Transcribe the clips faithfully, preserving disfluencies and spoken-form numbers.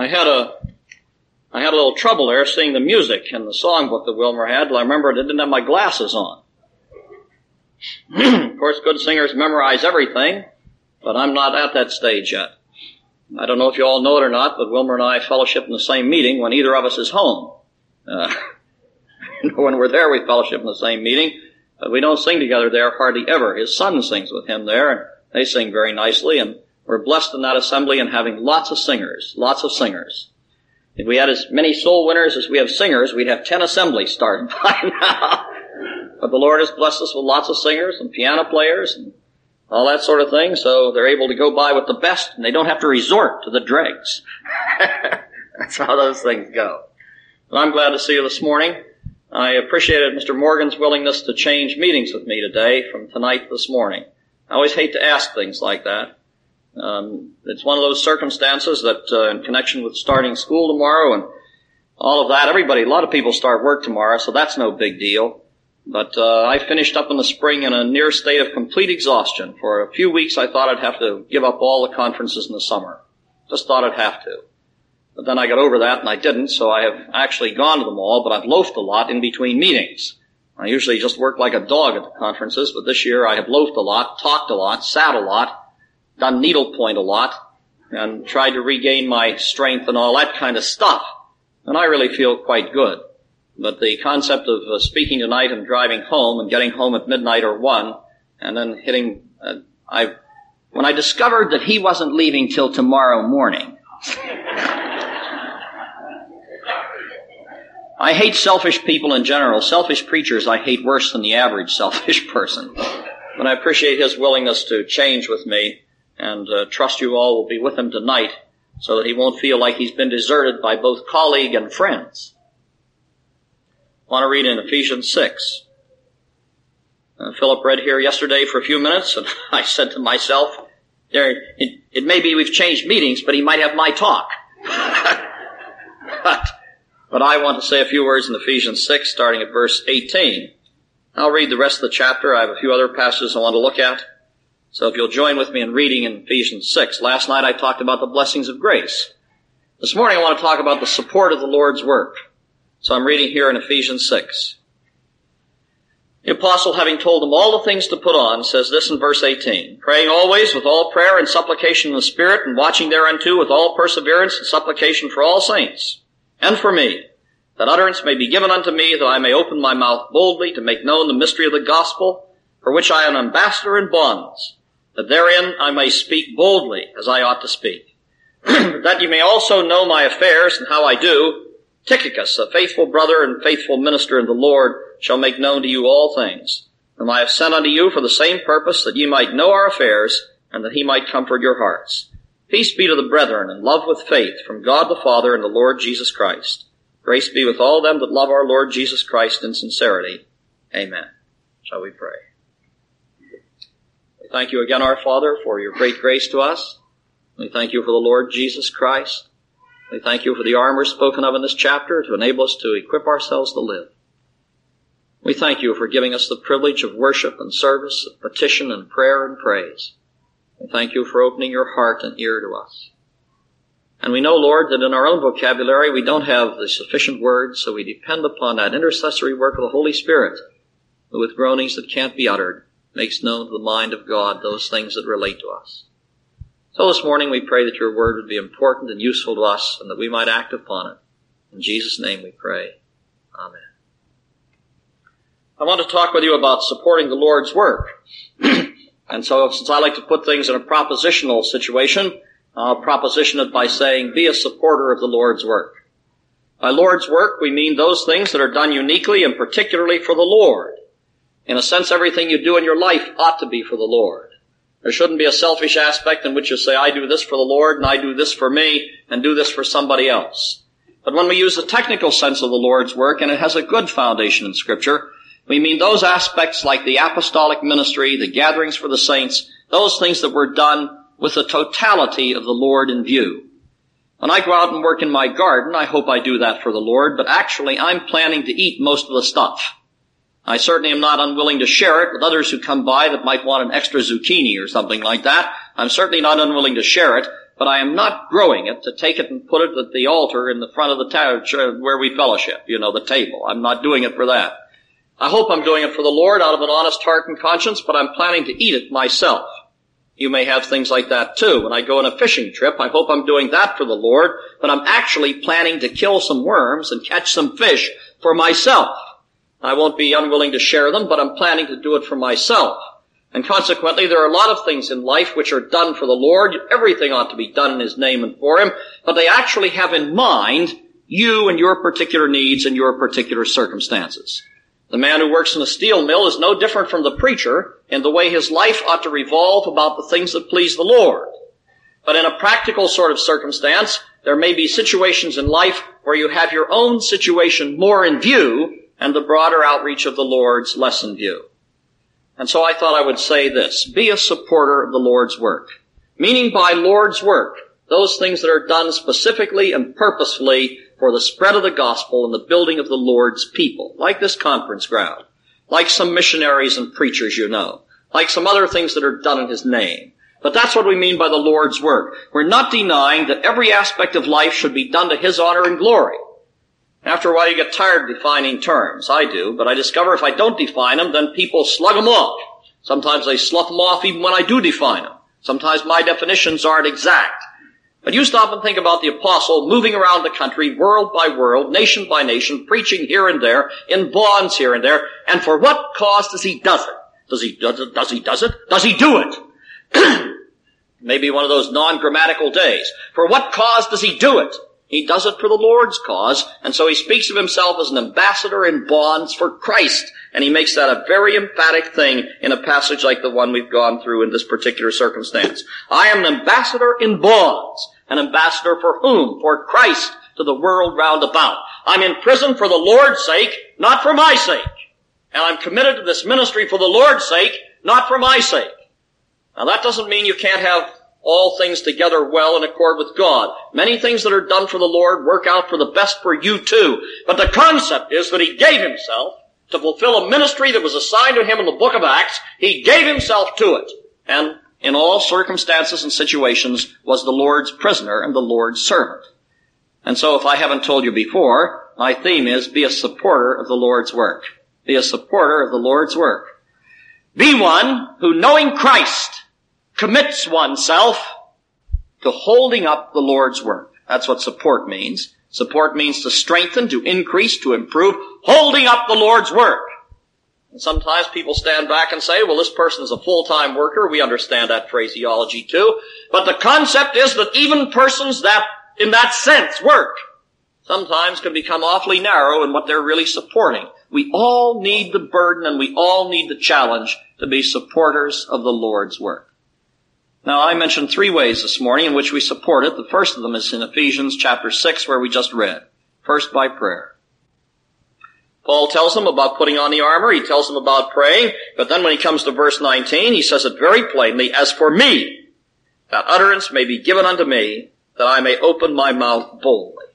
I had a, I had a little trouble there seeing the music in the songbook that Wilmer had. I remember I didn't have my glasses on. Of course, good singers memorize everything, but I'm not at that stage yet. I don't know if you all know it or not, but Wilmer and I fellowship in the same meeting when either of us is home. Uh, when we're there, we fellowship in the same meeting, but we don't sing together there hardly ever. His son sings with him there, and they sing very nicely, and we're blessed in that assembly and having lots of singers, lots of singers. If we had as many soul winners as we have singers, we'd have ten assemblies started by now. But the Lord has blessed us with lots of singers and piano players and all that sort of thing, so they're able to go by with the best, and they don't have to resort to the dregs. That's how those things go. But I'm glad to see you this morning. I appreciated Mister Morgan's willingness to change meetings with me today from tonight to this morning. I always hate to ask things like that. Um, it's one of those circumstances that uh, in connection with starting school tomorrow and all of that, everybody, a lot of people start work tomorrow, so that's no big deal. But uh, I finished up in the spring in a near state of complete exhaustion. For a few weeks I thought I'd have to give up all the conferences in the summer. Just thought I'd have to. But then I got over that and I didn't, so I have actually gone to them all, but I've loafed a lot in between meetings. I usually just work like a dog at the conferences, but this year I have loafed a lot, talked a lot, sat a lot, done needlepoint a lot, and tried to regain my strength and all that kind of stuff. And I really feel quite good. But the concept of uh, speaking tonight and driving home and getting home at midnight or one, and then hitting, uh, I, when I discovered that he wasn't leaving till tomorrow morning, I hate selfish people in general. Selfish preachers I hate worse than the average selfish person. But I appreciate his willingness to change with me, and uh, trust you all will be with him tonight so that he won't feel like he's been deserted by both colleague and friends. I want to read in Ephesians six. Uh, Philip read here yesterday for a few minutes, and I said to myself, there, it, it may be we've changed meetings, but he might have my talk. but, but I want to say a few words in Ephesians six, starting at verse eighteen. I'll read the rest of the chapter. I have a few other passages I want to look at. So if you'll join with me in reading in Ephesians six. Last night I talked about the blessings of grace. This morning I want to talk about the support of the Lord's work. So I'm reading here in Ephesians six. The apostle, having told them all the things to put on, says this in verse eighteen, praying always with all prayer and supplication in the Spirit, and watching thereunto with all perseverance and supplication for all saints, and for me, that utterance may be given unto me, that I may open my mouth boldly to make known the mystery of the gospel, for which I am an ambassador in bonds, that therein I may speak boldly as I ought to speak. That you may also know my affairs and how I do, Tychicus, a faithful brother and faithful minister in the Lord, shall make known to you all things, whom I have sent unto you for the same purpose, that ye might know our affairs, and that he might comfort your hearts. Peace be to the brethren, and love with faith, from God the Father and the Lord Jesus Christ. Grace be with all them that love our Lord Jesus Christ in sincerity. Amen. Shall we pray? We thank you again, our Father, for your great grace to us. We thank you for the Lord Jesus Christ. We thank you for the armor spoken of in this chapter to enable us to equip ourselves to live. We thank you for giving us the privilege of worship and service, of petition and prayer and praise. We thank you for opening your heart and ear to us. And we know, Lord, that in our own vocabulary we don't have the sufficient words, so we depend upon that intercessory work of the Holy Spirit, who with groanings that can't be uttered makes known to the mind of God those things that relate to us. So this morning we pray that your word would be important and useful to us, and that we might act upon it. In Jesus' name we pray. Amen. I want to talk with you about supporting the Lord's work. And so since I like to put things in a propositional situation, I'll proposition it by saying, be a supporter of the Lord's work. By Lord's work, we mean those things that are done uniquely and particularly for the Lord. In a sense, everything you do in your life ought to be for the Lord. There shouldn't be a selfish aspect in which you say, I do this for the Lord, and I do this for me, and do this for somebody else. But when we use the technical sense of the Lord's work, and it has a good foundation in Scripture, we mean those aspects like the apostolic ministry, the gatherings for the saints, those things that were done with the totality of the Lord in view. When I go out and work in my garden, I hope I do that for the Lord, but actually I'm planning to eat most of the stuff. I certainly am not unwilling to share it with others who come by that might want an extra zucchini or something like that. I'm certainly not unwilling to share it, but I am not growing it to take it and put it at the altar in the front of the ta- where we fellowship, you know, the table. I'm not doing it for that. I hope I'm doing it for the Lord out of an honest heart and conscience, but I'm planning to eat it myself. You may have things like that too. When I go on a fishing trip, I hope I'm doing that for the Lord, but I'm actually planning to kill some worms and catch some fish for myself. I won't be unwilling to share them, but I'm planning to do it for myself. And consequently, there are a lot of things in life which are done for the Lord. Everything ought to be done in His name and for Him, but they actually have in mind you and your particular needs and your particular circumstances. The man who works in a steel mill is no different from the preacher in the way his life ought to revolve about the things that please the Lord. But in a practical sort of circumstance, there may be situations in life where you have your own situation more in view and the broader outreach of the Lord's less in view. And so I thought I would say this: be a supporter of the Lord's work. Meaning by Lord's work, those things that are done specifically and purposefully for the spread of the gospel and the building of the Lord's people, like this conference ground, like some missionaries and preachers you know, like some other things that are done in His name. But that's what we mean by the Lord's work. We're not denying that every aspect of life should be done to His honor and glory. After a while you get tired of defining terms. I do, but I discover if I don't define them, then people slug them off. Sometimes they slough them off even when I do define them. Sometimes my definitions aren't exact. But you stop and think about the apostle moving around the country, world by world, nation by nation, preaching here and there, in bonds here and there, and for what cause does he does it? Does he does it? Does he does it? Does he do it? Maybe one of those non-grammatical days. For what cause does he do it? He does it for the Lord's cause, and so he speaks of himself as an ambassador in bonds for Christ. And he makes that a very emphatic thing in a passage like the one we've gone through in this particular circumstance. I am an ambassador in bonds. An ambassador for whom? For Christ to the world round about. I'm in prison for the Lord's sake, not for my sake. And I'm committed to this ministry for the Lord's sake, not for my sake. Now that doesn't mean you can't have all things together well in accord with God. Many things that are done for the Lord work out for the best for you too. But the concept is that He gave Himself to fulfill a ministry that was assigned to Him in the book of Acts. He gave Himself to it. And in all circumstances and situations was the Lord's prisoner and the Lord's servant. And so if I haven't told you before, my theme is be a supporter of the Lord's work. Be a supporter of the Lord's work. Be one who, knowing Christ, commits oneself to holding up the Lord's work. That's what support means. Support means to strengthen, to increase, to improve, holding up the Lord's work. And sometimes people stand back and say, well, this person is a full-time worker. We understand that phraseology too. But the concept is that even persons that, in that sense, work, sometimes can become awfully narrow in what they're really supporting. We all need the burden and we all need the challenge to be supporters of the Lord's work. Now, I mentioned three ways this morning in which we support it. The first of them is in Ephesians chapter six, where we just read. First, by prayer. Paul tells them about putting on the armor. He tells them about praying. But then when he comes to verse nineteen, he says it very plainly, as for me, that utterance may be given unto me, that I may open my mouth boldly.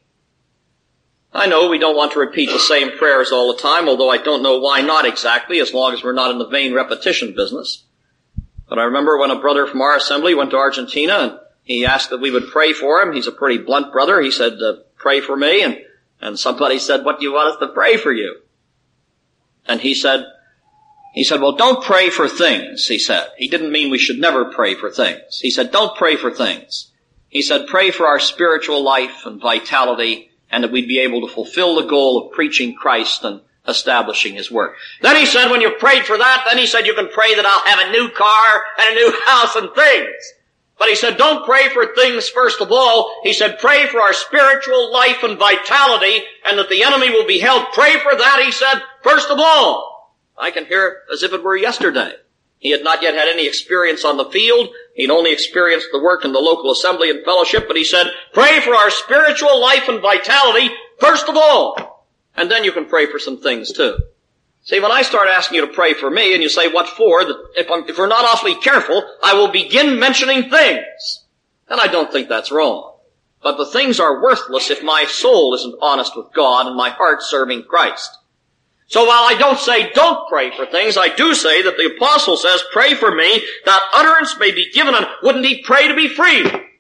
I know we don't want to repeat the same prayers all the time, although I don't know why not exactly, as long as we're not in the vain repetition business. But I remember when a brother from our assembly went to Argentina, and he asked that we would pray for him. He's a pretty blunt brother. He said, uh, pray for me. And, and somebody said, what do you want us to pray for you? And he said, he said, well, don't pray for things, he said. He didn't mean we should never pray for things. He said, don't pray for things. He said, pray for our spiritual life and vitality, and that we'd be able to fulfill the goal of preaching Christ and establishing His work. Then he said, when you've prayed for that, then he said, you can pray that I'll have a new car and a new house and things. But he said, don't pray for things first of all. He said, pray for our spiritual life and vitality, and that the enemy will be held. Pray for that, he said, first of all. I can hear it as if it were yesterday. He had not yet had any experience on the field. He'd only experienced the work in the local assembly and fellowship, but he said, pray for our spiritual life and vitality first of all. And then you can pray for some things too. See, when I start asking you to pray for me, and you say, what for? That if, I'm, if we're not awfully careful, I will begin mentioning things. And I don't think that's wrong. But the things are worthless if my soul isn't honest with God and my heart serving Christ. So while I don't say don't pray for things, I do say that the apostle says, pray for me, that utterance may be given. And wouldn't he pray to be freed?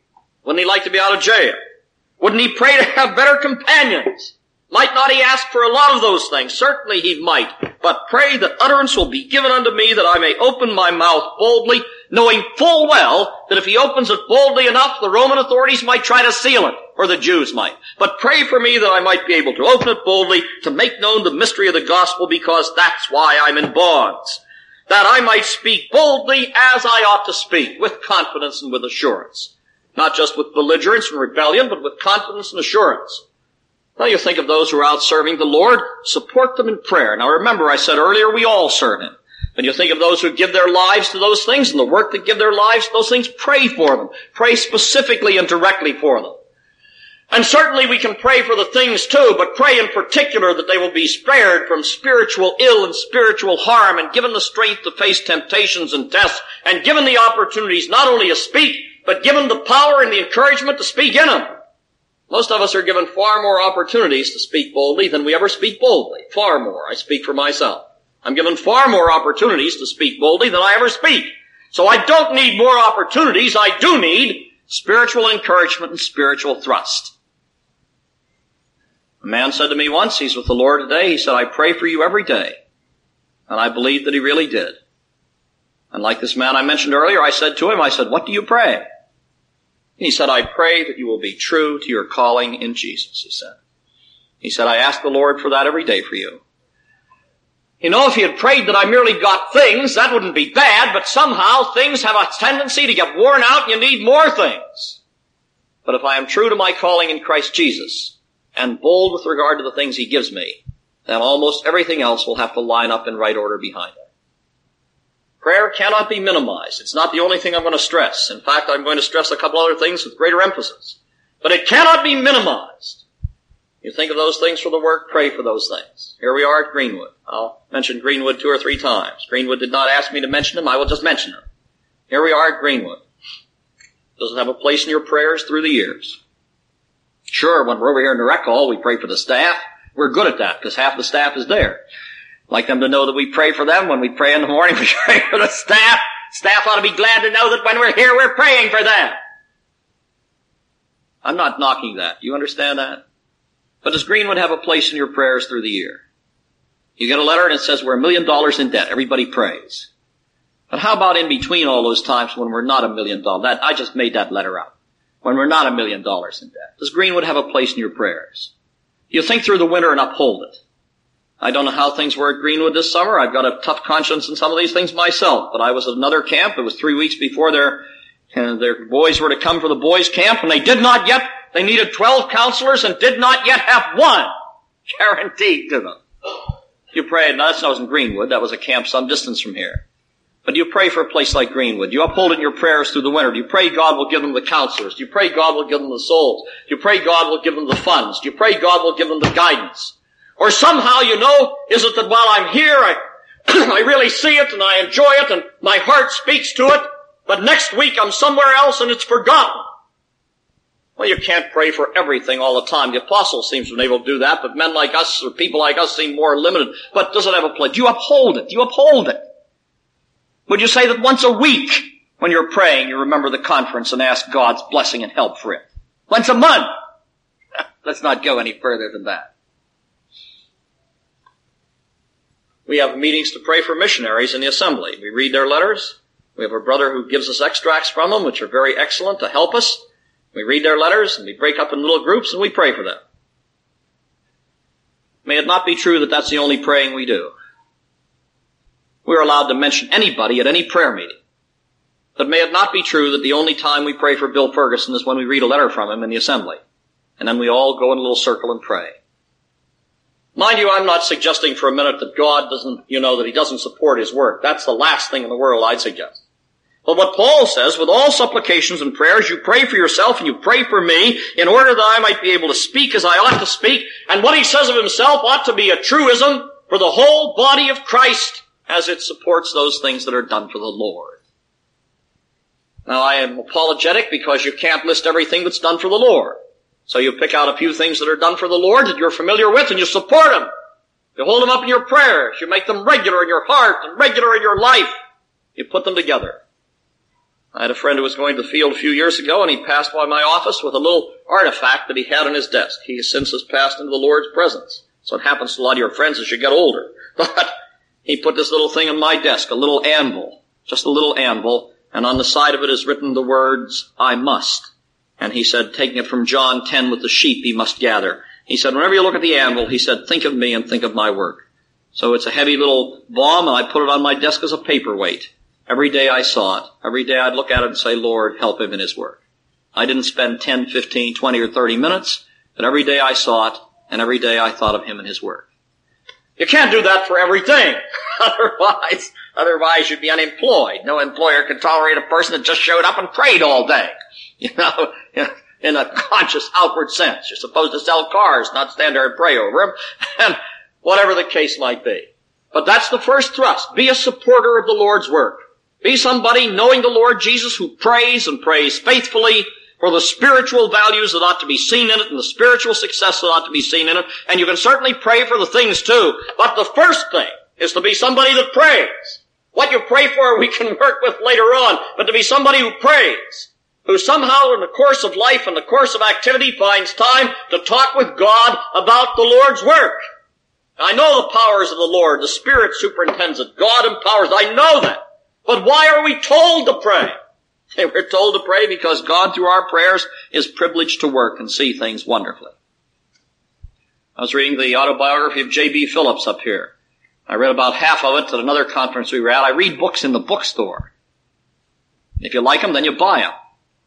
Wouldn't he like to be out of jail? Wouldn't he pray to have better companions? Might not he ask for a lot of those things? Certainly he might. But pray that utterance will be given unto me that I may open my mouth boldly, knowing full well that if he opens it boldly enough, the Roman authorities might try to seal it, or the Jews might. But pray for me that I might be able to open it boldly, to make known the mystery of the gospel, because that's why I'm in bonds. That I might speak boldly as I ought to speak, with confidence and with assurance. Not just with belligerence and rebellion, but with confidence and assurance. Now you think of those who are out serving the Lord, support them in prayer. Now remember, I said earlier, we all serve Him. And you think of those who give their lives to those things, and the work that give their lives to those things, pray for them. Pray specifically and directly for them. And certainly we can pray for the things too, but pray in particular that they will be spared from spiritual ill and spiritual harm, and given the strength to face temptations and tests, and given the opportunities not only to speak, but given the power and the encouragement to speak in them. Most of us are given far more opportunities to speak boldly than we ever speak boldly. Far more. I speak for myself. I'm given far more opportunities to speak boldly than I ever speak. So I don't need more opportunities. I do need spiritual encouragement and spiritual thrust. A man said to me once, he's with the Lord today, he said, I pray for you every day. And I believe that he really did. And like this man I mentioned earlier, I said to him, I said, what do you pray? He said, I pray that you will be true to your calling in Jesus, he said. He said, I ask the Lord for that every day for you. You know, if he had prayed that I merely got things, that wouldn't be bad, but somehow things have a tendency to get worn out and you need more things. But if I am true to my calling in Christ Jesus, and bold with regard to the things he gives me, then almost everything else will have to line up in right order behind it. Prayer cannot be minimized. It's not the only thing I'm going to stress. In fact, I'm going to stress a couple other things with greater emphasis. But it cannot be minimized. You think of those things for the work, pray for those things. Here we are at Greenwood. I'll mention Greenwood two or three times. Greenwood did not ask me to mention him. I will just mention him. Here we are at Greenwood. Does it have a place in your prayers through the years? Sure, when we're over here in the rec hall, we pray for the staff. We're good at that because half the staff is there. Like them to know that we pray for them. When we pray in the morning, we pray for the staff. Staff ought to be glad to know that when we're here, we're praying for them. I'm not knocking that. Do you understand that? But does Greenwood have a place in your prayers through the year? You get a letter and it says we're a million dollars in debt. Everybody prays. But how about in between all those times when we're not a million dollars? That, I just made that letter up. When we're not a million dollars in debt. Does Greenwood have a place in your prayers? You think through the winter and uphold it. I don't know how things were at Greenwood this summer. I've got a tough conscience in some of these things myself. But I was at another camp. It was three weeks before their, uh, their boys were to come for the boys' camp, and they did not yet. They needed twelve counselors and did not yet have one guaranteed to them. You prayed. Now, that wasn't Greenwood. That was a camp some distance from here. But do you pray for a place like Greenwood? Do you uphold it in your prayers through the winter? Do you pray God will give them the counselors? Do you pray God will give them the souls? Do you pray God will give them the funds? Do you pray God will give them the guidance? Or somehow, you know, is it that while I'm here, I, I really see it and I enjoy it and my heart speaks to it, but next week I'm somewhere else and it's forgotten? Well, you can't pray for everything all the time. The apostle seems to be able to do that, but men like us or people like us seem more limited. But does it have a place? Do you uphold it? Do you uphold it? Would you say that once a week, when you're praying, you remember the conference and ask God's blessing and help for it? Once a month? Let's not go any further than that. We have meetings to pray for missionaries in the assembly. We read their letters. We have a brother who gives us extracts from them, which are very excellent to help us. We read their letters, and we break up in little groups, and we pray for them. May it not be true that that's the only praying we do. We're allowed to mention anybody at any prayer meeting. But may it not be true that the only time we pray for Bill Ferguson is when we read a letter from him in the assembly. And then we all go in a little circle and pray. Mind you, I'm not suggesting for a minute that God doesn't, you know, that he doesn't support his work. That's the last thing in the world I'd suggest. But what Paul says, with all supplications and prayers, you pray for yourself and you pray for me in order that I might be able to speak as I ought to speak. And what he says of himself ought to be a truism for the whole body of Christ as it supports those things that are done for the Lord. Now, I am apologetic because you can't list everything that's done for the Lord. So you pick out a few things that are done for the Lord that you're familiar with and you support them. You hold them up in your prayers. You make them regular in your heart and regular in your life. You put them together. I had a friend who was going to the field a few years ago, and he passed by my office with a little artifact that he had on his desk. He since has passed into the Lord's presence. So it happens to a lot of your friends as you get older. But he put this little thing on my desk, a little anvil, just a little anvil, and on the side of it is written the words, I must. And he said, taking it from John ten, with the sheep he must gather. He said, whenever you look at the anvil, he said, think of me and think of my work. So it's a heavy little bomb, and I put it on my desk as a paperweight. Every day I saw it. Every day I'd look at it and say, Lord, help him in his work. I didn't spend ten, fifteen, twenty, or thirty minutes, but every day I saw it, and every day I thought of him and his work. You can't do that for everything. Otherwise, otherwise you'd be unemployed. No employer could tolerate a person that just showed up and prayed all day. You know, in a conscious outward sense. You're supposed to sell cars, not stand there and pray over them. And whatever the case might be. But that's the first thrust. Be a supporter of the Lord's work. Be somebody knowing the Lord Jesus who prays and prays faithfully for the spiritual values that ought to be seen in it and the spiritual success that ought to be seen in it. And you can certainly pray for the things too. But the first thing is to be somebody that prays. What you pray for we can work with later on. But to be somebody who prays. Who somehow in the course of life and the course of activity finds time to talk with God about the Lord's work. I know the powers of the Lord. The Spirit superintends it. God empowers. I know that. But why are we told to pray? We're told to pray because God, through our prayers, is privileged to work and see things wonderfully. I was reading the autobiography of J B Phillips up here. I read about half of it at another conference we were at. I read books in the bookstore. If you like them, then you buy them.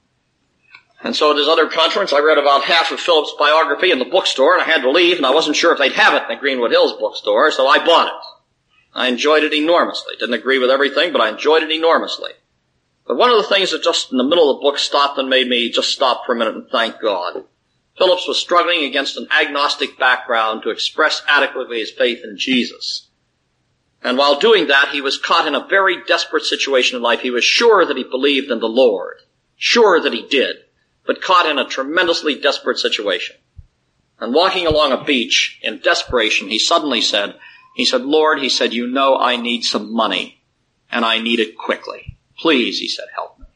And so at this other conference, I read about half of Phillips' biography in the bookstore, and I had to leave, and I wasn't sure if they'd have it in the Greenwood Hills bookstore, so I bought it. I enjoyed it enormously. Didn't agree with everything, but I enjoyed it enormously. But one of the things that just in the middle of the book stopped and made me just stop for a minute and thank God. Phillips was struggling against an agnostic background to express adequately his faith in Jesus. And while doing that, he was caught in a very desperate situation in life. He was sure that he believed in the Lord. Sure that he did. But caught in a tremendously desperate situation. And walking along a beach in desperation, he suddenly said, he said, Lord, he said, you know I need some money, and I need it quickly. Please, he said, help me.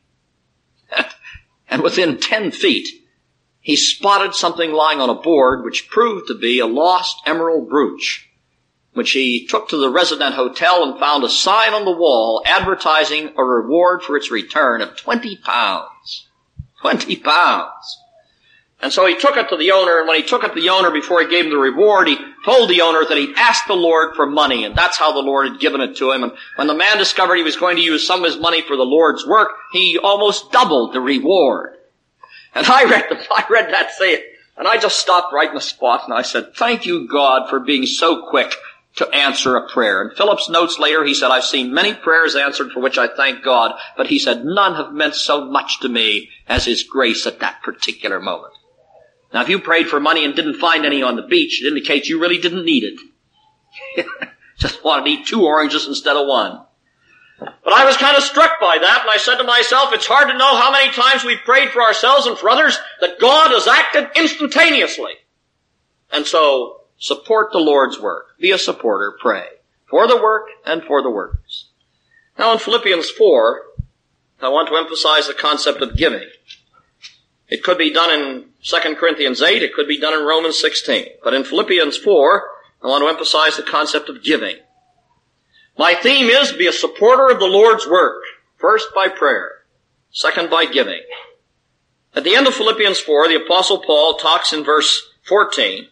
And within ten feet, he spotted something lying on a board which proved to be a lost emerald brooch, which he took to the Resident Hotel and found a sign on the wall advertising a reward for its return of twenty pounds. Twenty pounds. And so he took it to the owner, and when he took it to the owner before he gave him the reward, he told the owner that he'd asked the Lord for money, and that's how the Lord had given it to him. And when the man discovered he was going to use some of his money for the Lord's work, he almost doubled the reward. And I read the, I read that saying, and I just stopped right in the spot, and I said, thank you, God, for being so quick to answer a prayer. And Phillips notes later, he said, I've seen many prayers answered for which I thank God, but he said, none have meant so much to me as his grace at that particular moment. Now, if you prayed for money and didn't find any on the beach, it indicates you really didn't need it. Just wanted to eat two oranges instead of one. But I was kind of struck by that, and I said to myself, it's hard to know how many times we've prayed for ourselves and for others that God has acted instantaneously. And so, support the Lord's work. Be a supporter. Pray. For the work and for the workers. Now, in Philippians four, I want to emphasize the concept of giving. It could be done in Second Corinthians eight. It could be done in Romans sixteen. But in Philippians four, I want to emphasize the concept of giving. My theme is be a supporter of the Lord's work. First by prayer. Second by giving. At the end of Philippians four, the Apostle Paul talks in verse fourteen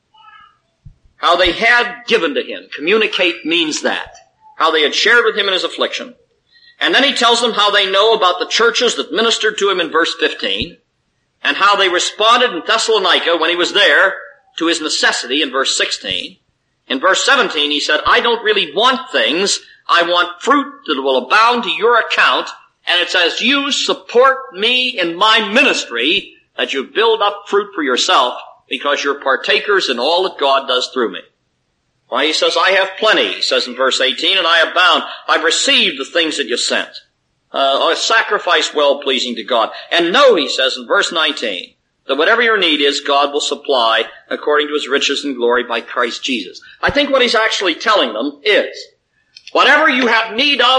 how they had given to him. Communicate means that. How they had shared with him in his affliction. And then he tells them how they know about the churches that ministered to him in verse fifteen. And how they responded in Thessalonica when he was there to his necessity in verse sixteen. In verse seventeen, he said, I don't really want things. I want fruit that will abound to your account. And it says, you support me in my ministry, that you build up fruit for yourself, because you're partakers in all that God does through me. Why, he says, I have plenty, he says in verse eighteen, and I abound. I've received the things that you sent. Uh, a sacrifice well-pleasing to God. And know, he says in verse nineteen, that whatever your need is, God will supply according to his riches and glory by Christ Jesus. I think what he's actually telling them is, whatever you have need of,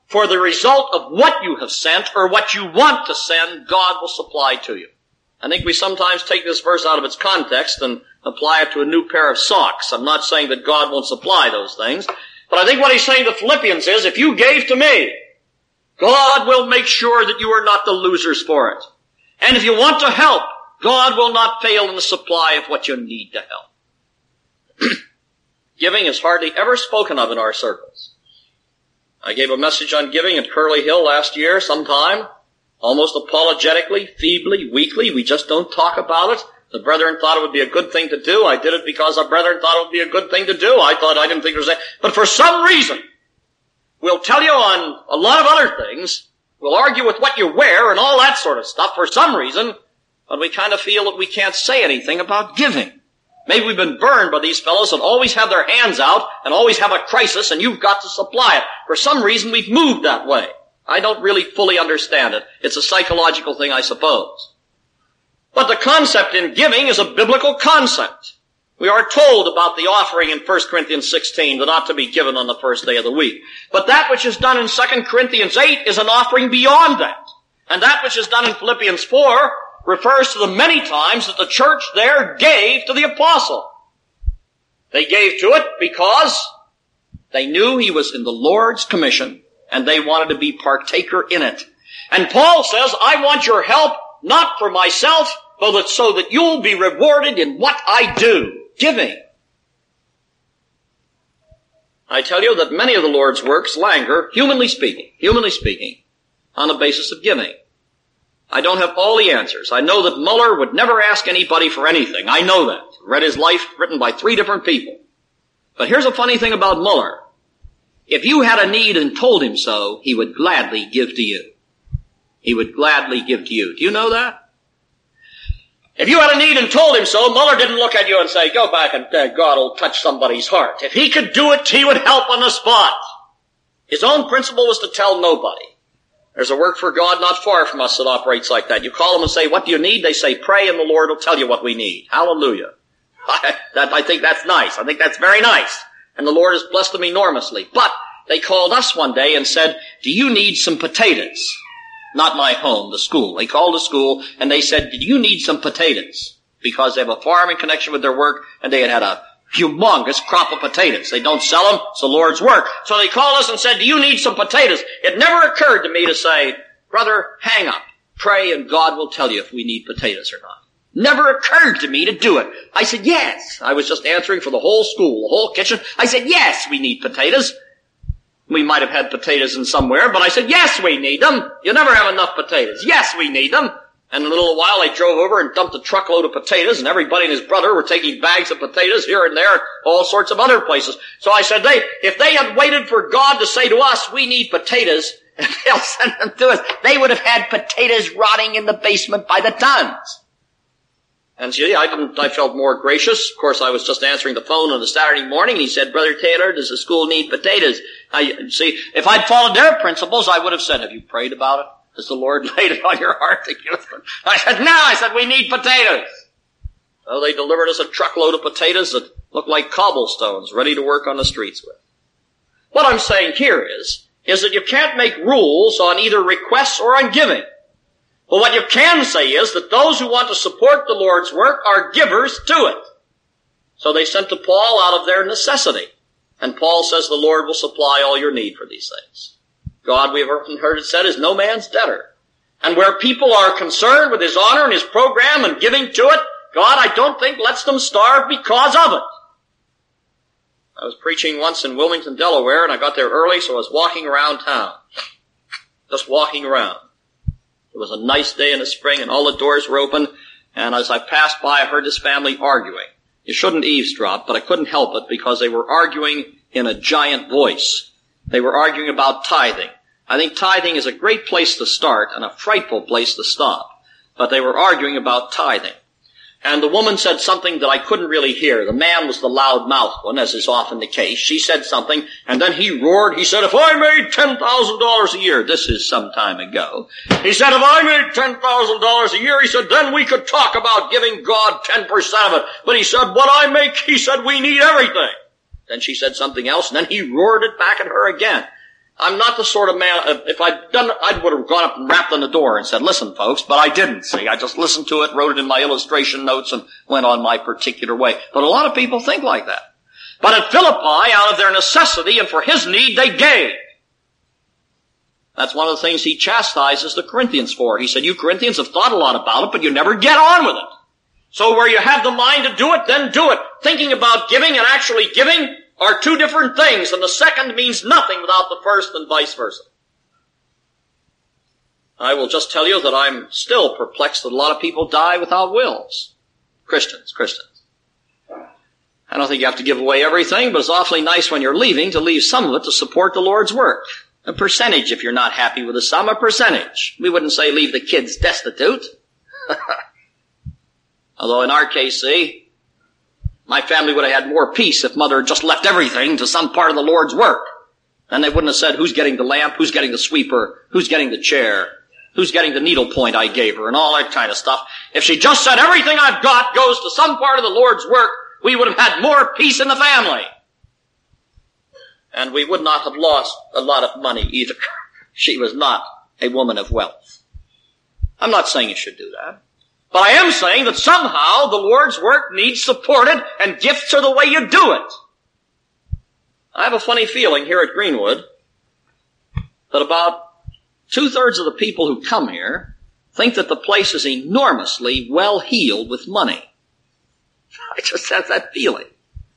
for the result of what you have sent or what you want to send, God will supply to you. I think we sometimes take this verse out of its context and apply it to a new pair of socks. I'm not saying that God won't supply those things, but I think what he's saying to Philippians is, if you gave to me, God will make sure that you are not the losers for it. And if you want to help, God will not fail in the supply of what you need to help. Giving is hardly ever spoken of in our circles. I gave a message on giving at Curly Hill last year sometime, almost apologetically, feebly, weakly. We just don't talk about it. The brethren thought it would be a good thing to do. I did it because the brethren thought it would be a good thing to do. I thought, I didn't think it was that. But for some reason, we'll tell you on a lot of other things. We'll argue with what you wear and all that sort of stuff for some reason. But we kind of feel that we can't say anything about giving. Maybe we've been burned by these fellows that always have their hands out and always have a crisis and you've got to supply it. For some reason we've moved that way. I don't really fully understand it. It's a psychological thing, I suppose. But the concept in giving is a biblical concept. We are told about the offering in First Corinthians sixteen that ought to be given on the first day of the week. But that which is done in Second Corinthians eight is an offering beyond that. And that which is done in Philippians four refers to the many times that the church there gave to the apostle. They gave to it because they knew he was in the Lord's commission and they wanted to be partaker in it. And Paul says, I want your help not for myself, but so that you'll be rewarded in what I do. Giving. I tell you that many of the Lord's works languor, humanly speaking, humanly speaking, on the basis of giving. I don't have all the answers. I know that Muller would never ask anybody for anything. I know that. Read his life written by three different people. But here's a funny thing about Muller. If you had a need and told him so, he would gladly give to you. He would gladly give to you. Do you know that? If you had a need and told him so, Muller didn't look at you and say, go back and uh, God will touch somebody's heart. If he could do it, he would help on the spot. His own principle was to tell nobody. There's a work for God not far from us that operates like that. You call them and say, what do you need? They say, pray and the Lord will tell you what we need. Hallelujah. I, that, I think that's nice. I think that's very nice. And the Lord has blessed them enormously. But they called us one day and said, do you need some potatoes? Not my home, the school. They called the school and they said, do you need some potatoes? Because they have a farm in connection with their work and they had had a humongous crop of potatoes. They don't sell them. It's the Lord's work. So they called us and said, do you need some potatoes? It never occurred to me to say, brother, hang up. Pray and God will tell you if we need potatoes or not. Never occurred to me to do it. I said, yes. I was just answering for the whole school, the whole kitchen. I said, yes, we need potatoes. We might have had potatoes in somewhere, but I said, yes, we need them. You never have enough potatoes. Yes, we need them. And in a little while, I drove over and dumped a truckload of potatoes, and everybody and his brother were taking bags of potatoes here and there, all sorts of other places. So I said, they, if they had waited for God to say to us, we need potatoes, and they'll send them to us, they would have had potatoes rotting in the basement by the tons. And see, I didn't, I felt more gracious. Of course, I was just answering the phone on a Saturday morning. He said, Brother Taylor, does the school need potatoes? I, see, if I'd followed their principles, I would have said, have you prayed about it? Has the Lord laid it on your heart to give them? I said, no, I said, we need potatoes. So they delivered us a truckload of potatoes that looked like cobblestones, ready to work on the streets with. What I'm saying here is, is that you can't make rules on either requests or on giving. But what you can say is that those who want to support the Lord's work are givers to it. So they sent to Paul out of their necessity. And Paul says the Lord will supply all your need for these things. God, we have often heard it said, is no man's debtor. And where people are concerned with his honor and his program and giving to it, God, I don't think lets them starve because of it. I was preaching once in Wilmington, Delaware, and I got there early, so I was walking around town. Just walking around. It was a nice day in the spring, and all the doors were open, and as I passed by, I heard this family arguing. You shouldn't eavesdrop, but I couldn't help it because they were arguing in a giant voice. They were arguing about tithing. I think tithing is a great place to start and a frightful place to stop. But they were arguing about tithing. And the woman said something that I couldn't really hear. The man was the loud-mouthed one, as is often the case. She said something, and then he roared. He said, if I made ten thousand dollars a year, this is some time ago. He said, if I made ten thousand dollars a year, he said, then we could talk about giving God ten percent of it. But he said, what I make, he said, we need everything. Then she said something else, and then he roared it back at her again. I'm not the sort of man, if I'd done, I would have gone up and rapped on the door and said, listen folks, but I didn't, see. I just listened to it, wrote it in my illustration notes, and went on my particular way. But a lot of people think like that. But at Philippi, out of their necessity and for his need, they gave. That's one of the things he chastises the Corinthians for. He said, you Corinthians have thought a lot about it, but you never get on with it. So where you have the mind to do it, then do it. Thinking about giving and actually giving are two different things, and the second means nothing without the first and vice versa. I will just tell you that I'm still perplexed that a lot of people die without wills. Christians, Christians. I don't think you have to give away everything, but it's awfully nice when you're leaving to leave some of it to support the Lord's work. A percentage if you're not happy with the sum, a percentage. We wouldn't say leave the kids destitute. Although in our case, see, my family would have had more peace if Mother had just left everything to some part of the Lord's work. And they wouldn't have said, who's getting the lamp, who's getting the sweeper, who's getting the chair, who's getting the needlepoint I gave her, and all that kind of stuff. If she just said, everything I've got goes to some part of the Lord's work, we would have had more peace in the family. And we would not have lost a lot of money either. She was not a woman of wealth. I'm not saying you should do that. But I am saying that somehow the Lord's work needs supported, and gifts are the way you do it. I have a funny feeling here at Greenwood that about two-thirds of the people who come here think that the place is enormously well heeled with money. I just have that feeling.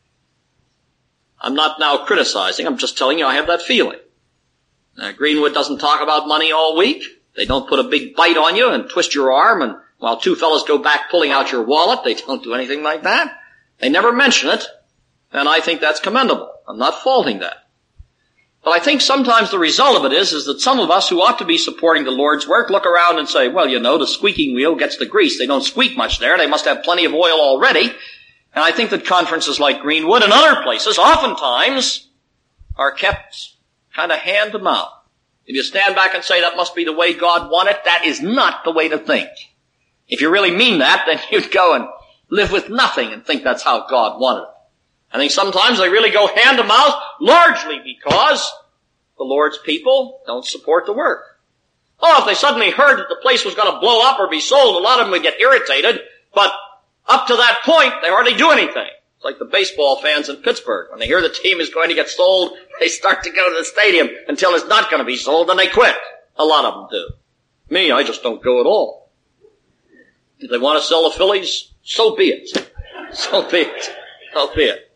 I'm not now criticizing, I'm just telling you I have that feeling. Now, Greenwood doesn't talk about money all week. They don't put a big bite on you and twist your arm, and while two fellows go back pulling out your wallet, they don't do anything like that. They never mention it, and I think that's commendable. I'm not faulting that. But I think sometimes the result of it is, is that some of us who ought to be supporting the Lord's work look around and say, well, you know, the squeaking wheel gets the grease. They don't squeak much there. They must have plenty of oil already. And I think that conferences like Greenwood and other places oftentimes are kept kind of hand to mouth. If you stand back and say that must be the way God wanted, that is not the way to think. If you really mean that, then you'd go and live with nothing and think that's how God wanted it. I think sometimes they really go hand to mouth, largely because the Lord's people don't support the work. Oh, if they suddenly heard that the place was going to blow up or be sold, a lot of them would get irritated, but up to that point, they hardly do anything. It's like the baseball fans in Pittsburgh. When they hear the team is going to get sold, they start to go to the stadium until it's not going to be sold, and they quit. A lot of them do. Me, I just don't go at all. If they want to sell the Phillies, so be it. So be it. So be it.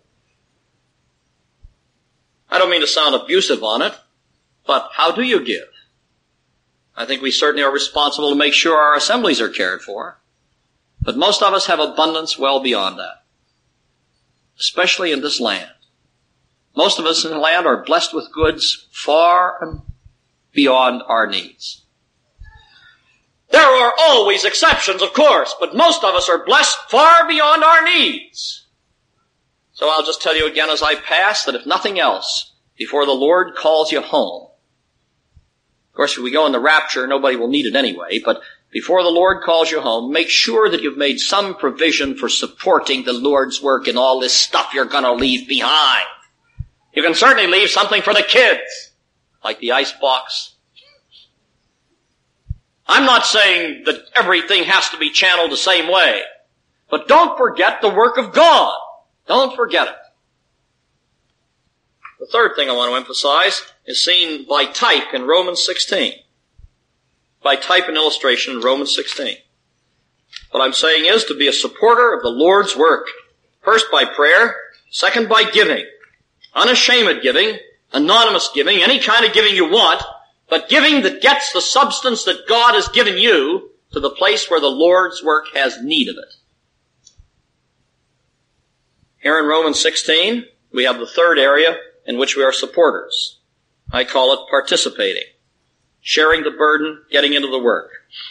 I don't mean to sound abusive on it, but how do you give? I think we certainly are responsible to make sure our assemblies are cared for. But most of us have abundance well beyond that. Especially in this land. Most of us in the land are blessed with goods far and beyond our needs. There are always exceptions, of course, but most of us are blessed far beyond our needs. So I'll just tell you again as I pass that if nothing else, before the Lord calls you home, of course, if we go in the rapture, nobody will need it anyway, but before the Lord calls you home, make sure that you've made some provision for supporting the Lord's work in all this stuff you're going to leave behind. You can certainly leave something for the kids, like the icebox. I'm not saying that everything has to be channeled the same way, but don't forget the work of God. Don't forget it. The third thing I want to emphasize is seen by type in Romans sixteen. By type and illustration in Romans sixteen. What I'm saying is to be a supporter of the Lord's work. First by prayer, second by giving. Unashamed giving, anonymous giving, any kind of giving you want, but giving that gets the substance that God has given you to the place where the Lord's work has need of it. Here in Romans sixteen, we have the third area in which we are supporters. I call it participating. Sharing the burden, getting into the work.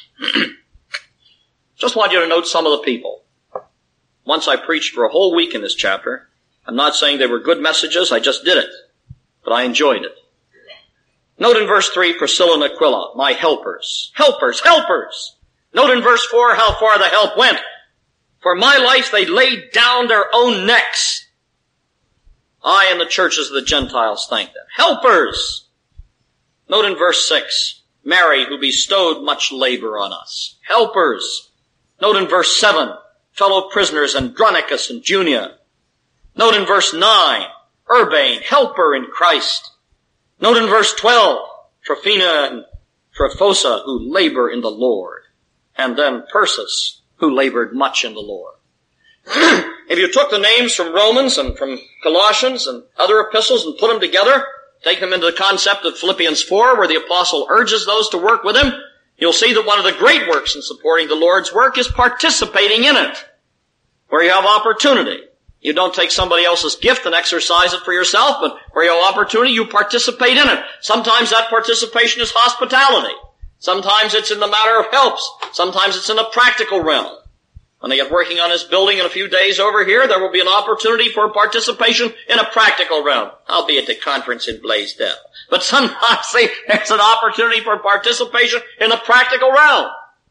Just want you to note some of the people. Once I preached for a whole week in this chapter. I'm not saying they were good messages, I just did it. But I enjoyed it. Note in verse three, Priscilla and Aquila, my helpers. Helpers, helpers! Note in verse four how far the help went. For my life they laid down their own necks. I and the churches of the Gentiles thank them. Helpers! Note in verse six, Mary, who bestowed much labor on us. Helpers. Note in verse seven, fellow prisoners Andronicus and Junia. Note in verse nine, Urbane, helper in Christ. Note in verse twelve, Tryphena and Tryphosa, who labor in the Lord. And then Persis, who labored much in the Lord. If you took the names from Romans and from Colossians and other epistles and put them together, take them into the concept of Philippians four, where the apostle urges those to work with him, you'll see that one of the great works in supporting the Lord's work is participating in it, where you have opportunity. You don't take somebody else's gift and exercise it for yourself, but where you have opportunity, you participate in it. Sometimes that participation is hospitality. Sometimes it's in the matter of helps. Sometimes it's in a practical realm. When they get working on his building in a few days over here, there will be an opportunity for participation in a practical realm. I'll be at the conference in Blaisdell. But sometimes see, there's an opportunity for participation in a practical realm.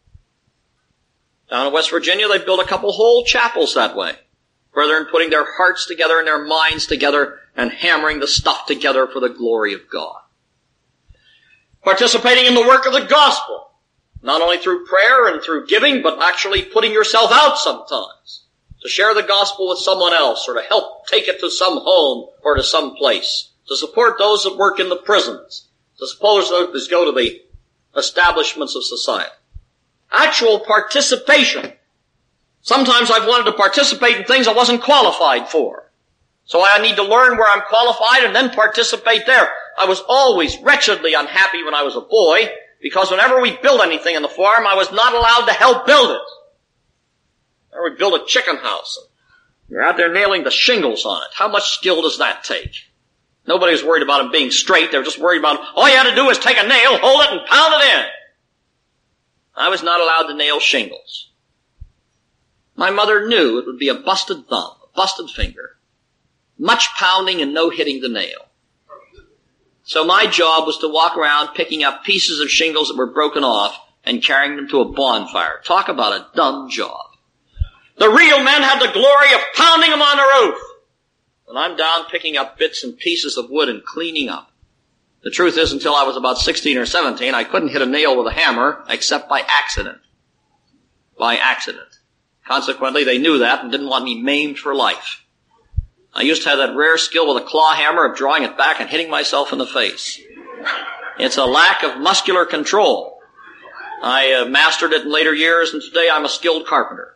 Down in West Virginia, they've built a couple whole chapels that way, where they're putting their hearts together and their minds together and hammering the stuff together for the glory of God. Participating in the work of the gospel. Not only through prayer and through giving, but actually putting yourself out sometimes to share the gospel with someone else or to help take it to some home or to some place, to support those that work in the prisons, to support those that go to the establishments of society. Actual participation. Sometimes I've wanted to participate in things I wasn't qualified for. So I need to learn where I'm qualified and then participate there. I was always wretchedly unhappy when I was a boy, because whenever we built anything in the farm, I was not allowed to help build it. Or we built a chicken house. You're out there nailing the shingles on it. How much skill does that take? Nobody was worried about them being straight. They were just worried about, all you had to do was take a nail, hold it, and pound it in. I was not allowed to nail shingles. My mother knew it would be a busted thumb, a busted finger, much pounding and no hitting the nail. So my job was to walk around picking up pieces of shingles that were broken off and carrying them to a bonfire. Talk about a dumb job. The real men had the glory of pounding them on the roof. And I'm down picking up bits and pieces of wood and cleaning up. The truth is, until I was about sixteen or seventeen, I couldn't hit a nail with a hammer except by accident. By accident. Consequently, they knew that and didn't want me maimed for life. I used to have that rare skill with a claw hammer of drawing it back and hitting myself in the face. It's a lack of muscular control. I uh, mastered it in later years, and today I'm a skilled carpenter.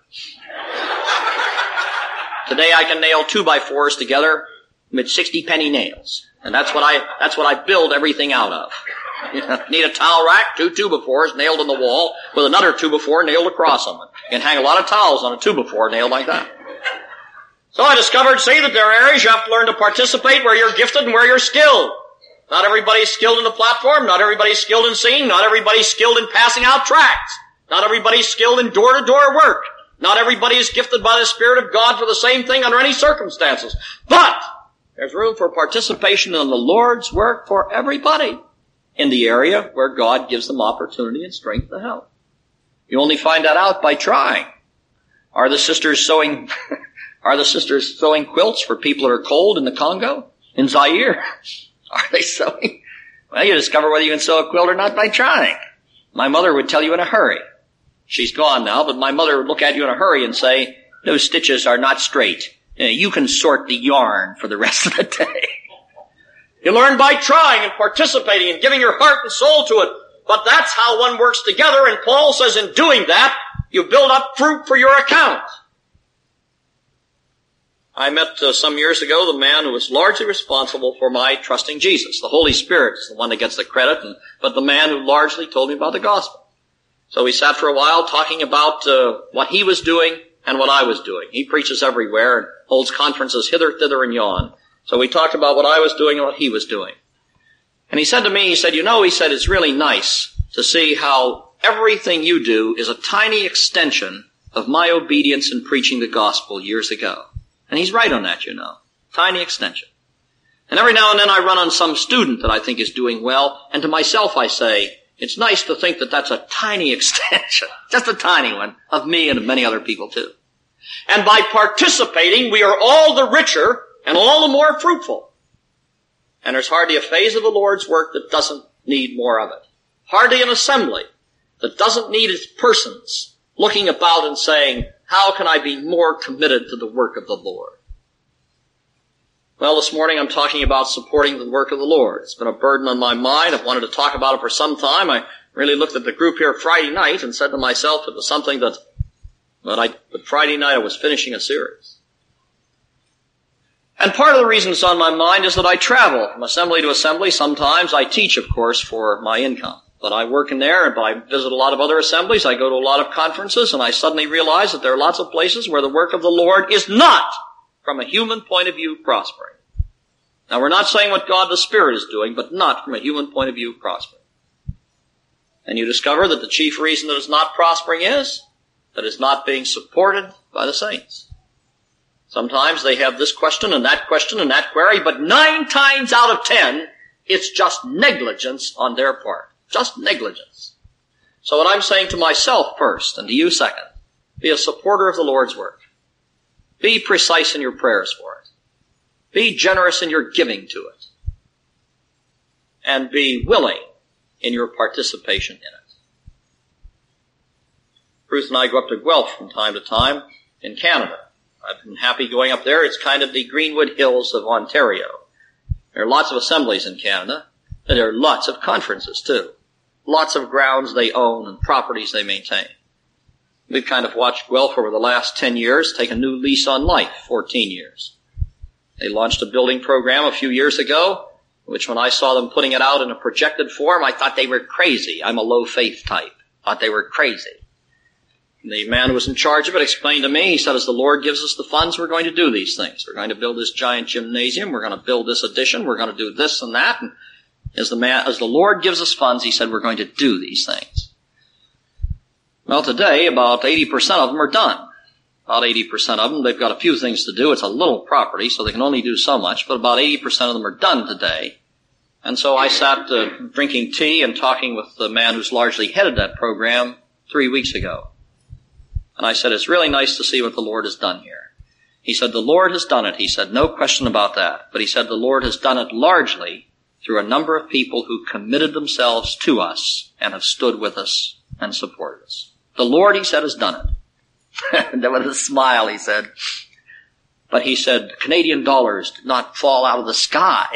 Today I can nail two by fours together with sixty penny nails. And that's what I, that's what I build everything out of. You know, need a towel rack, two two by fours nailed on the wall with another two by four nailed across them. You can hang a lot of towels on a two by four nailed like that. So I discovered, see, that there are areas you have to learn to participate where you're gifted and where you're skilled. Not everybody's skilled in the platform. Not everybody's skilled in singing. Not everybody's skilled in passing out tracts. Not everybody's skilled in door-to-door work. Not everybody is gifted by the Spirit of God for the same thing under any circumstances. But there's room for participation in the Lord's work for everybody in the area where God gives them opportunity and strength to help. You only find that out by trying. Are the sisters sewing... Are the sisters sewing quilts for people that are cold in the Congo? In Zaire? Are they sewing? Well, you discover whether you can sew a quilt or not by trying. My mother would tell you in a hurry. She's gone now, but my mother would look at you in a hurry and say, those stitches are not straight. You can sort the yarn for the rest of the day. You learn by trying and participating and giving your heart and soul to it. But that's how one works together, and Paul says in doing that, you build up fruit for your account. I met uh, some years ago the man who was largely responsible for my trusting Jesus. The Holy Spirit is the one that gets the credit, and, but the man who largely told me about the gospel. So we sat for a while talking about uh, what he was doing and what I was doing. He preaches everywhere and holds conferences hither, thither, and yon. So we talked about what I was doing and what he was doing. And he said to me, he said, you know, he said, it's really nice to see how everything you do is a tiny extension of my obedience in preaching the gospel years ago. And he's right on that, you know. Tiny extension. And every now and then I run on some student that I think is doing well, and to myself I say, it's nice to think that that's a tiny extension, just a tiny one, of me and of many other people too. And by participating, we are all the richer and all the more fruitful. And there's hardly a phase of the Lord's work that doesn't need more of it. Hardly an assembly that doesn't need its persons looking about and saying, how can I be more committed to the work of the Lord? Well, this morning I'm talking about supporting the work of the Lord. It's been a burden on my mind. I've wanted to talk about it for some time. I really looked at the group here Friday night and said to myself it was something that, but I, but Friday night I was finishing a series. And part of the reason it's on my mind is that I travel from assembly to assembly. Sometimes I teach, of course, for my income. But I work in there, and I visit a lot of other assemblies. I go to a lot of conferences, and I suddenly realize that there are lots of places where the work of the Lord is not, from a human point of view, prospering. Now, we're not saying what God the Spirit is doing, but not from a human point of view prospering. And you discover that the chief reason that it's not prospering is that it's not being supported by the saints. Sometimes they have this question and that question and that query, but nine times out of ten, it's just negligence on their part. Just negligence. So what I'm saying to myself first, and to you second, be a supporter of the Lord's work. Be precise in your prayers for it. Be generous in your giving to it. And be willing in your participation in it. Ruth and I go up to Guelph from time to time in Canada. I've been happy going up there. It's kind of the Greenwood Hills of Ontario. There are lots of assemblies in Canada, and there are lots of conferences too. Lots of grounds they own and properties they maintain. We've kind of watched Guelph over the last ten years take a new lease on life, fourteen years. They launched a building program a few years ago, which when I saw them putting it out in a projected form, I thought they were crazy. I'm a low faith type. Thought they were crazy. And the man who was in charge of it explained to me, he said, as the Lord gives us the funds, we're going to do these things. We're going to build this giant gymnasium. We're going to build this addition. We're going to do this and that. And as the man, as the Lord gives us funds, he said, we're going to do these things. Well, today, about eighty percent of them are done. About eighty percent of them, they've got a few things to do. It's a little property, so they can only do so much, but about eighty percent of them are done today. And so I sat uh, drinking tea and talking with the man who's largely headed that program three weeks ago. And I said, it's really nice to see what the Lord has done here. He said, the Lord has done it. He said, no question about that. But he said, the Lord has done it largely through a number of people who committed themselves to us and have stood with us and supported us. The Lord, he said, has done it. And then with a smile, he said, but he said, Canadian dollars did not fall out of the sky.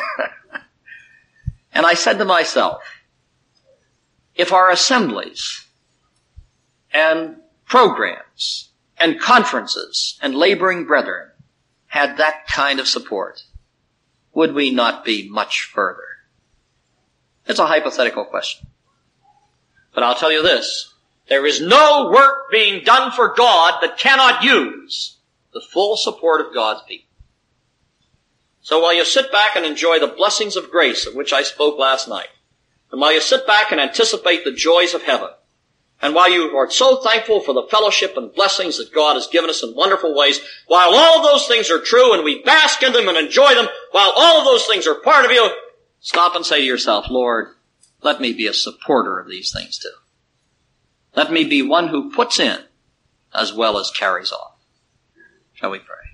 And I said to myself, if our assemblies and programs and conferences and laboring brethren had that kind of support, would we not be much further? It's a hypothetical question. But I'll tell you this, there is no work being done for God that cannot use the full support of God's people. So while you sit back and enjoy the blessings of grace of which I spoke last night, and while you sit back and anticipate the joys of heaven, and while you are so thankful for the fellowship and blessings that God has given us in wonderful ways, while all of those things are true and we bask in them and enjoy them, while all of those things are part of you, stop and say to yourself, Lord, let me be a supporter of these things too. Let me be one who puts in as well as carries off. Shall we pray?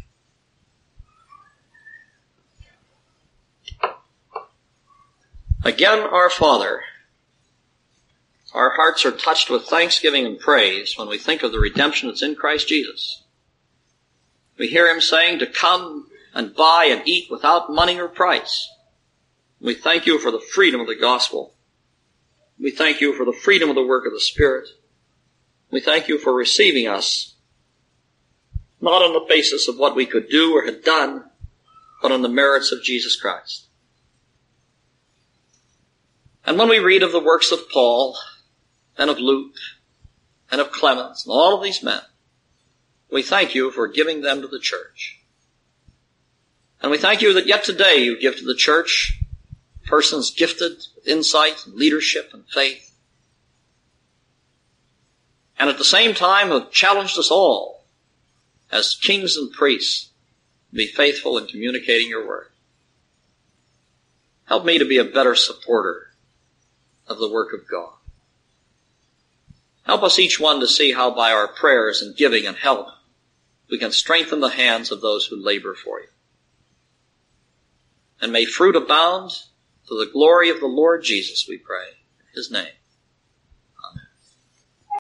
Again, our Father, our hearts are touched with thanksgiving and praise when we think of the redemption that's in Christ Jesus. We hear him saying to come and buy and eat without money or price. We thank you for the freedom of the gospel. We thank you for the freedom of the work of the Spirit. We thank you for receiving us, not on the basis of what we could do or had done, but on the merits of Jesus Christ. And when we read of the works of Paul, and of Luke, and of Clemens, and all of these men, we thank you for giving them to the church. And we thank you that yet today you give to the church persons gifted with insight and leadership and faith, and at the same time have challenged us all as kings and priests to be faithful in communicating your word. Help me to be a better supporter of the work of God. Help us each one to see how by our prayers and giving and help we can strengthen the hands of those who labor for you. And may fruit abound To the glory of the Lord Jesus, we pray. In his name.